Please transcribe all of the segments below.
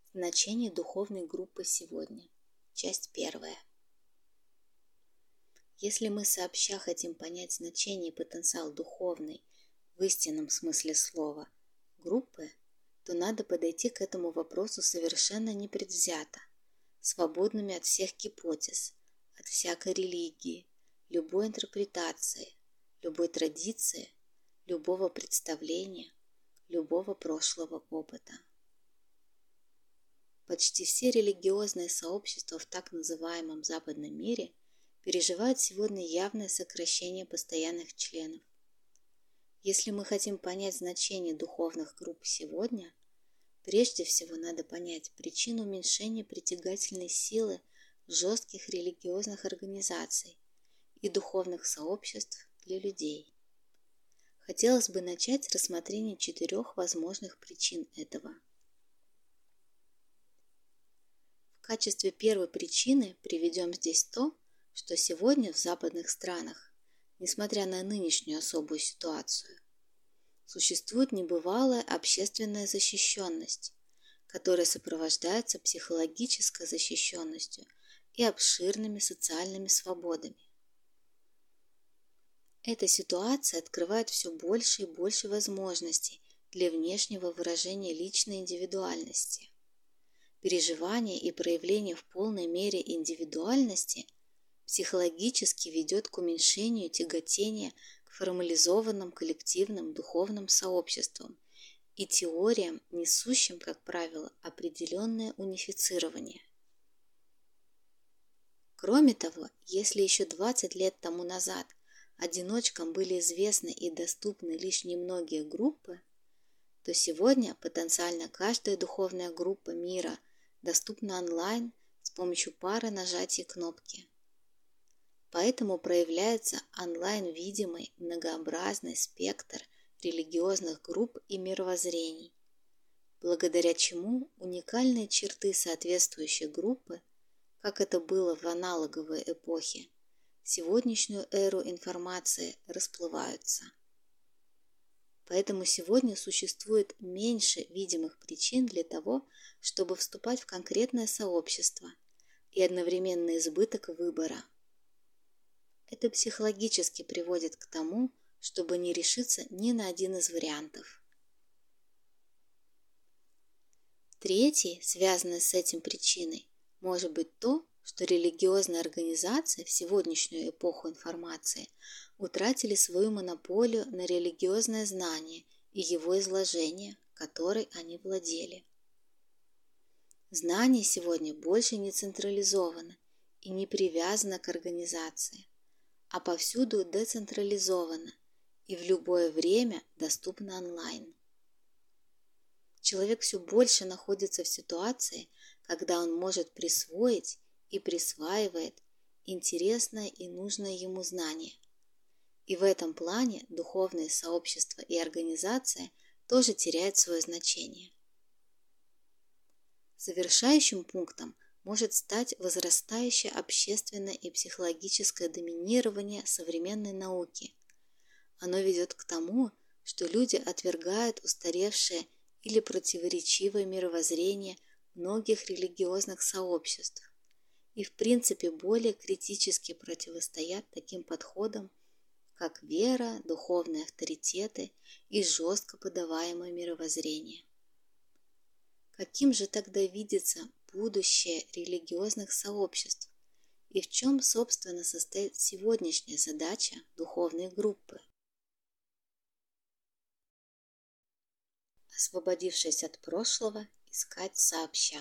Значение духовной группы сегодня. Часть 1. Если мы сообща хотим понять значение и потенциал духовной, в истинном смысле слова, группы, то надо подойти к этому вопросу совершенно непредвзято, свободными от всех гипотез, от всякой религии, любой интерпретации, любой традиции, любого представления, любого прошлого опыта. Почти все религиозные сообщества в так называемом западном мире переживают сегодня явное сокращение постоянных членов. Если мы хотим понять значение духовных групп сегодня, прежде всего надо понять причину уменьшения притягательной силы жестких религиозных организаций и духовных сообществ для людей. Хотелось бы начать с рассмотрения 4 возможных причин этого. В качестве первой причины приведем здесь то, что сегодня в западных странах, несмотря на нынешнюю особую ситуацию, существует небывалая общественная защищенность, которая сопровождается психологической защищенностью и обширными социальными свободами. Эта ситуация открывает все больше и больше возможностей для внешнего выражения личной индивидуальности. Переживание и проявление в полной мере индивидуальности психологически ведет к уменьшению тяготения к формализованным коллективным духовным сообществам и теориям, несущим, как правило, определенное унифицирование. Кроме того, если еще 20 лет тому назад одиночкам были известны и доступны лишь немногие группы, то сегодня потенциально каждая духовная группа мира доступна онлайн с помощью пары нажатий кнопки. Поэтому проявляется онлайн-видимый многообразный спектр религиозных групп и мировоззрений, благодаря чему уникальные черты соответствующей группы, как это было в аналоговой эпохе, в сегодняшнюю эру информации расплываются. Поэтому сегодня существует меньше видимых причин для того, чтобы вступать в конкретное сообщество и одновременно избыток выбора. Это психологически приводит к тому, чтобы не решиться ни на один из вариантов. Третьей, связанной с этим причиной, может быть то, что религиозные организации в сегодняшнюю эпоху информации утратили свою монополию на религиозное знание и его изложение, которой они владели. Знание сегодня больше не централизовано и не привязано к организации, а повсюду децентрализовано и в любое время доступно онлайн. Человек все больше находится в ситуации, когда он может присвоить и присваивает интересное и нужное ему знание. И в этом плане духовные сообщества и организация тоже теряют свое значение. Завершающим пунктом может стать возрастающее общественное и психологическое доминирование современной науки. Оно ведет к тому, что люди отвергают устаревшее или противоречивое мировоззрение многих религиозных сообществ и в принципе более критически противостоят таким подходам, как вера, духовные авторитеты и жестко подаваемое мировоззрение. Каким же тогда видится будущее религиозных сообществ и в чем, собственно, состоит сегодняшняя задача духовной группы? Освободившись от прошлого, искать сообща.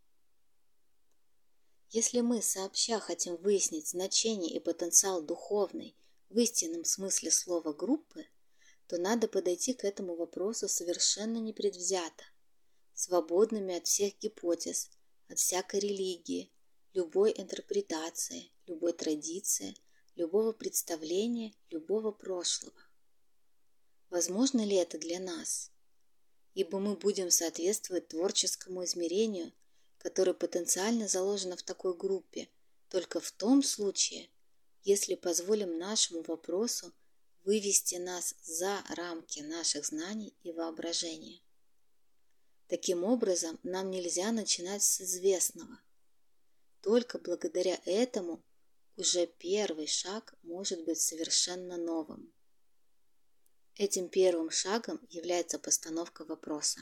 Если мы сообща хотим выяснить значение и потенциал духовной в истинном смысле слова группы, то надо подойти к этому вопросу совершенно непредвзято, свободными от всех гипотез, от всякой религии, любой интерпретации, любой традиции, любого представления, любого прошлого. Возможно ли это для нас? Ибо мы будем соответствовать творческому измерению, которое потенциально заложено в такой группе, только в том случае, если позволим нашему вопросу вывести нас за рамки наших знаний и воображения. Таким образом, нам нельзя начинать с известного. Только благодаря этому уже первый шаг может быть совершенно новым. Этим первым шагом является постановка вопроса.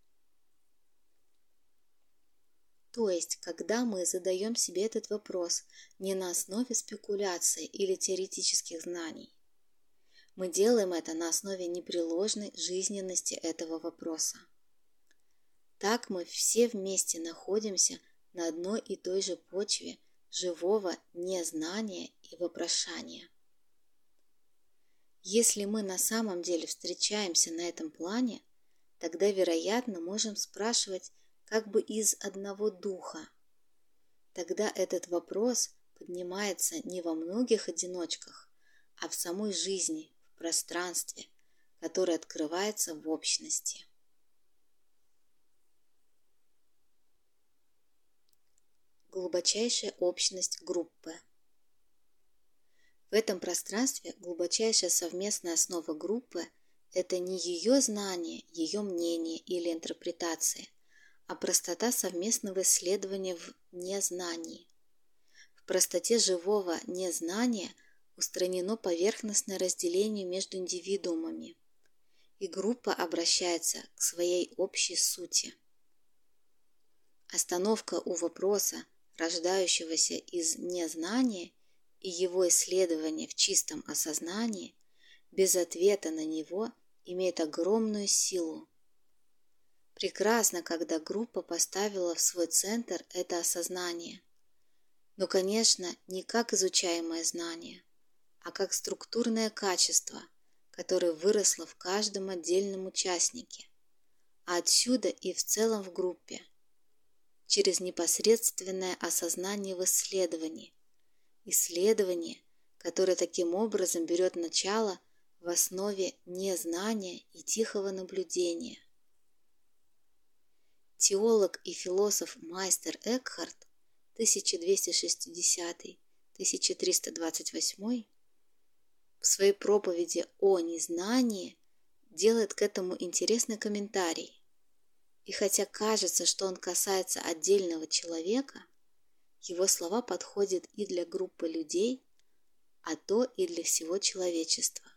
То есть, когда мы задаем себе этот вопрос не на основе спекуляций или теоретических знаний, мы делаем это на основе непреложной жизненности этого вопроса. Так мы все вместе находимся на одной и той же почве живого незнания и вопрошания. Если мы на самом деле встречаемся на этом плане, тогда, вероятно, можем спрашивать как бы из одного духа. Тогда этот вопрос поднимается не во многих одиночках, а в самой жизни, в пространстве, которое открывается в общности. Глубочайшая общность группы. В этом пространстве глубочайшая совместная основа группы – это не ее знание, ее мнение или интерпретация, а простота совместного исследования в незнании. В простоте живого незнания устранено поверхностное разделение между индивидуумами, и группа обращается к своей общей сути. Остановка у вопроса, рождающегося из незнания, и его исследование в чистом осознании, без ответа на него, имеет огромную силу. Прекрасно, когда группа поставила в свой центр это осознание. Но, конечно, не как изучаемое знание, а как структурное качество, которое выросло в каждом отдельном участнике, а отсюда и в целом в группе, через непосредственное осознание в исследовании, которое таким образом берет начало в основе незнания и тихого наблюдения. Теолог и философ Майстер Экхарт 1260-1328 в своей проповеди о незнании делает к этому интересный комментарий. И хотя кажется, что он касается отдельного человека, его слова подходят и для группы людей, а то и для всего человечества.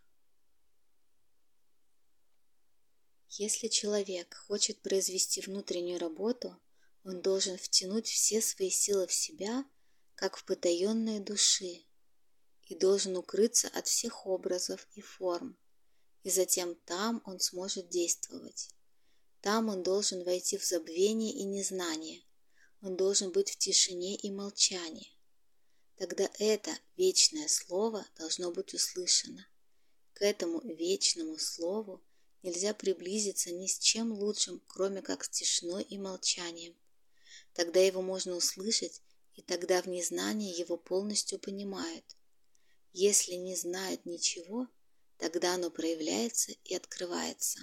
Если человек хочет произвести внутреннюю работу, он должен втянуть все свои силы в себя, как в потаенные души, и должен укрыться от всех образов и форм, и затем там он сможет действовать. Там он должен войти в забвение и незнание, он должен быть в тишине и молчании. Тогда это вечное слово должно быть услышано. К этому вечному слову нельзя приблизиться ни с чем лучшим, кроме как с тишиной и молчанием. Тогда его можно услышать, и тогда в незнании его полностью понимают. Если не знают ничего, тогда оно проявляется и открывается.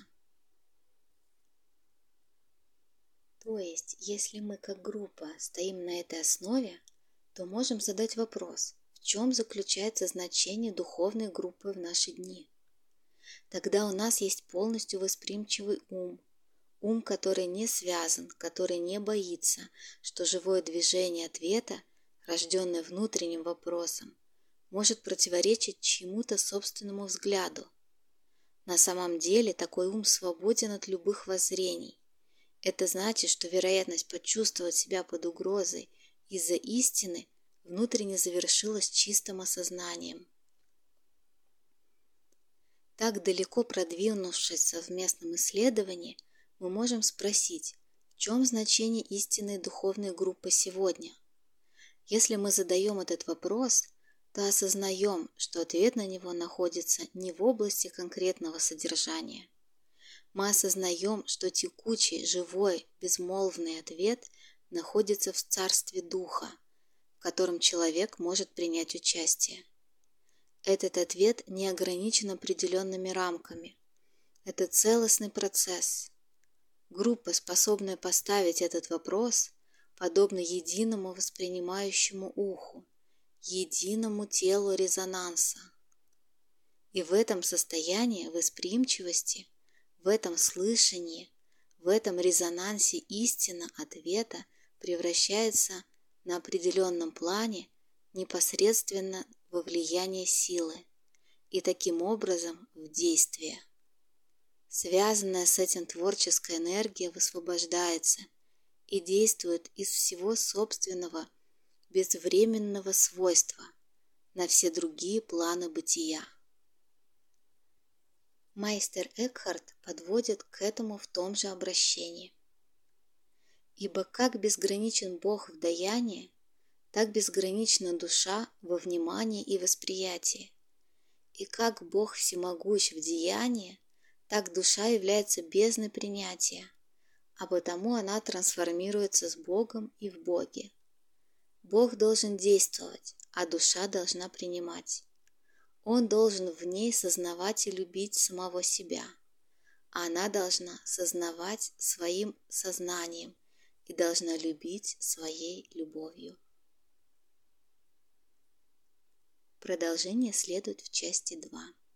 То есть, если мы как группа стоим на этой основе, то можем задать вопрос, в чем заключается значение духовной группы в наши дни. Тогда у нас есть полностью восприимчивый ум, который не связан, который не боится, что живое движение ответа, рожденное внутренним вопросом, может противоречить чьему-то собственному взгляду. На самом деле такой ум свободен от любых воззрений. Это значит, что вероятность почувствовать себя под угрозой из-за истины внутренне завершилась чистым осознанием. Так далеко продвинувшись в совместном исследовании, мы можем спросить, в чем значение истинной духовной группы сегодня? Если мы задаем этот вопрос, то осознаем, что ответ на него находится не в области конкретного содержания. Мы осознаем, что текучий, живой, безмолвный ответ находится в царстве духа, в котором человек может принять участие. Этот ответ не ограничен определенными рамками. Это целостный процесс. Группа, способная поставить этот вопрос, подобна единому воспринимающему уху, единому телу резонанса. И в этом состоянии восприимчивости, в этом слышании, В этом резонансе истина ответа превращается на определенном плане непосредственно во влияние силы и таким образом в действие. Связанная с этим творческая энергия высвобождается и действует из всего собственного безвременного свойства на все другие планы бытия. Майстер Экхарт подводит к этому в том же обращении. Ибо как безграничен Бог в даянии, так безгранична душа во внимании и восприятии. И как Бог всемогущ в деянии, так душа является бездной принятия, а потому она трансформируется с Богом и в Боге. Бог должен действовать, а душа должна принимать. Он должен в ней сознавать и любить самого себя, а она должна сознавать своим сознанием и должна любить своей любовью. Продолжение следует в части 2.